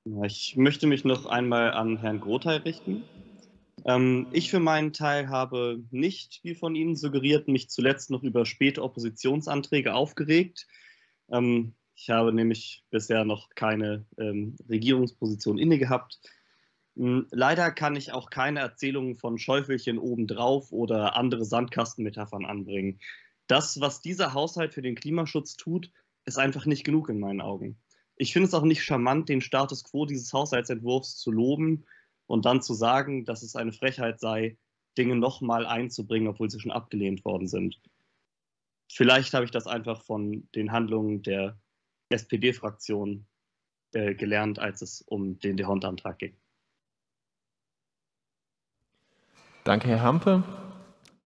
Ja, ich möchte mich noch einmal an Herrn Grothey richten. Ich für meinen Teil habe nicht, wie von Ihnen suggeriert, mich zuletzt noch über späte Oppositionsanträge aufgeregt. Ich habe nämlich bisher noch keine Regierungsposition inne gehabt. Leider kann ich auch keine Erzählungen von Schäufelchen obendrauf oder andere Sandkastenmetaphern anbringen. Das, was dieser Haushalt für den Klimaschutz tut, ist einfach nicht genug in meinen Augen. Ich finde es auch nicht charmant, den Status quo dieses Haushaltsentwurfs zu loben und dann zu sagen, dass es eine Frechheit sei, Dinge nochmal einzubringen, obwohl sie schon abgelehnt worden sind. Vielleicht habe ich das einfach von den Handlungen der SPD-Fraktion gelernt, als es um den D'Hondt-Antrag ging. Danke, Herr Hampe.